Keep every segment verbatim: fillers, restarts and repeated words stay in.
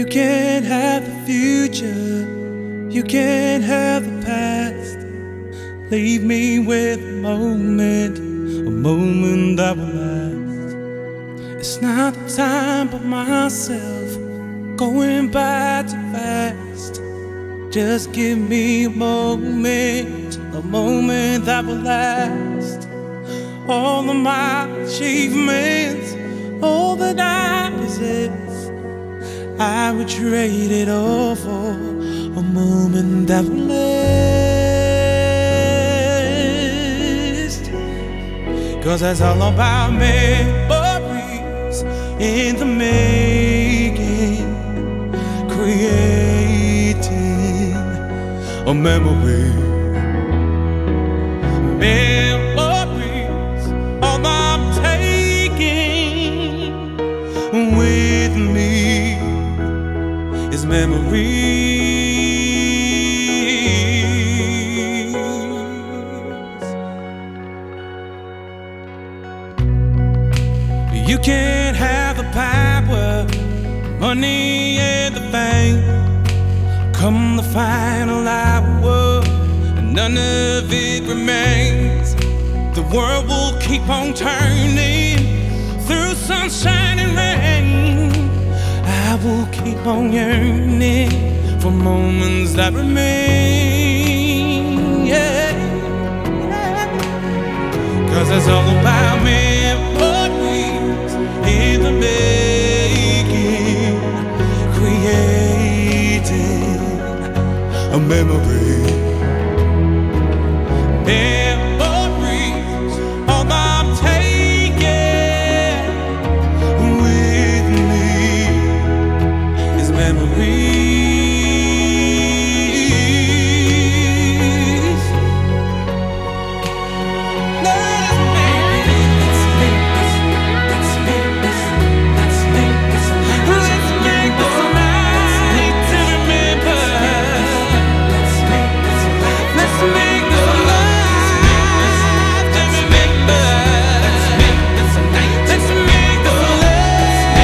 You can't have the future, you can't have the past. Leave me with a moment, a moment that will last. It's not the time but myself, going by too fast. Just give me a moment, a moment that will last. All of my achievements, all that I possess, I would trade it all for a moment that will last. 'Cause that's all about memories in the making, creating a memory. Memories, all I'm taking with me is memories. You can't have the power, money and the fame. Come the final hour, and none of it remains. The world will keep on turning through sunshine and rain. I will keep on yearning for moments that remain, yeah. 'Cause it's all about memories in the making, creating a memory. Memories, all I'm taking with me is memories. Let's make this, let's make this, let's make this, let's make this a night to remember. Let's make this, let's make this a life to remember. Let's make this a night, let's make this a life.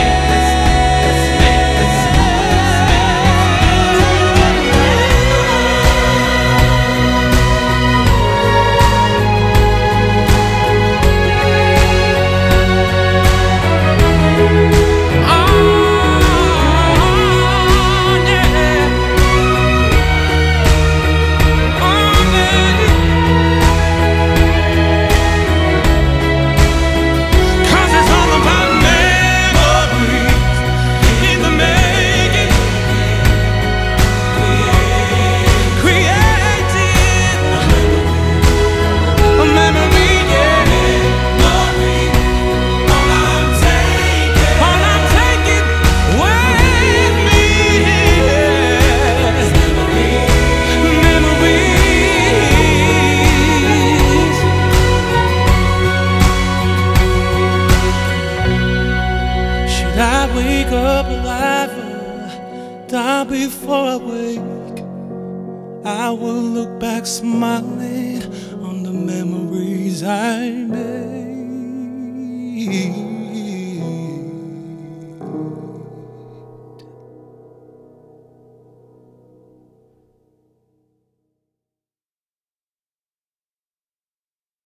I wake up alive or die before I wake, I will look back smiling on the memories I made.